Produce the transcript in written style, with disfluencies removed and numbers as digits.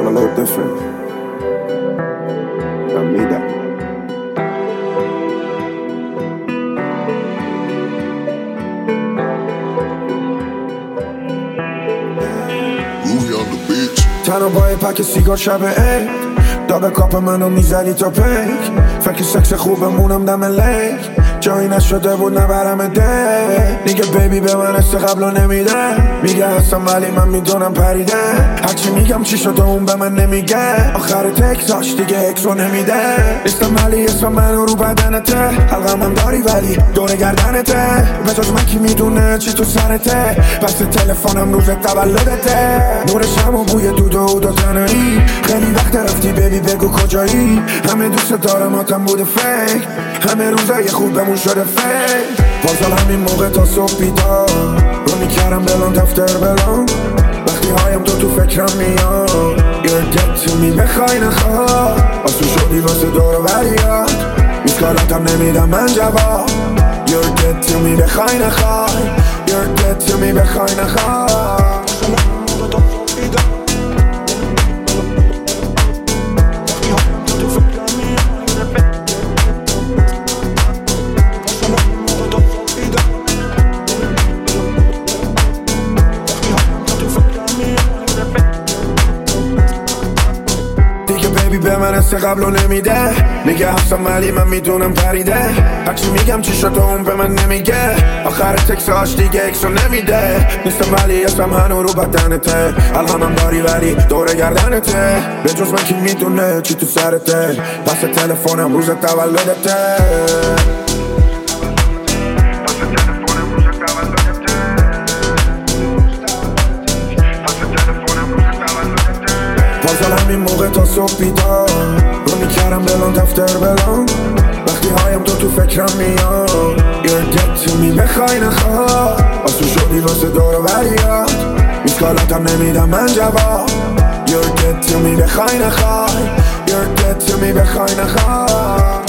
feel a little different. I need that. تنها با یه پک سیگار شب عید داغ کاپ منو میزدی تا پیک فکر سکس خوبمونم دم لیک جایی نشده بود نبرم ده دیگه بیبی به من است قبلو نمیده میگه هستم ولی من میدونم پریده هرچی میگم چی شده اون به من نمیگه آخر تکساش دیگه اکسو نمیده نیستم ولی اسم منو رو بدنته حلقمم داری ولی دور گردنته به جز من کی میدونه چی تو سرته پس تلفنم روز تولدته نور شم و بوی دود و تنهایی خیلی وقت رفتی بیبی بگو کجایی همه دوست دارم آتم بوده فیک همه روزای خوبمون شده فیک بازال همین موقع تا صبح بیدار رو میکردم بلان دفتر بلان وقتی هایم تو فکرم میاد You're dead to me بخوای نخواه آسون شدی واسه دور و بریاد میسکالاتم نمیدم من جواب You're dead to me بخوای نخوای You're dead to me بخوای نخواه به من است قبلو نمیده میگه هستم ولی من میدونم پریده هرچی میگم چی شد اون به من نمیگه آخر تکساش دیگه اکسو نمیده نیستم ولی اسمم هنو رو بدنته الهامم داری ولی دور گردنته به جز من کی میدونه چی تو سرته پس تلفنم روز تولدته بازال همین موقع تا صبح بیدار رو میکردم بلان دفتر بلان وقتی هایم تو فکرم میاد You're dead to me بخوای نخواه آسون شدی واسه دور و بریاد میسکالاتم نمیدم من جواب You're dead to me بخوای نخوای You're dead to me بخوای نخواه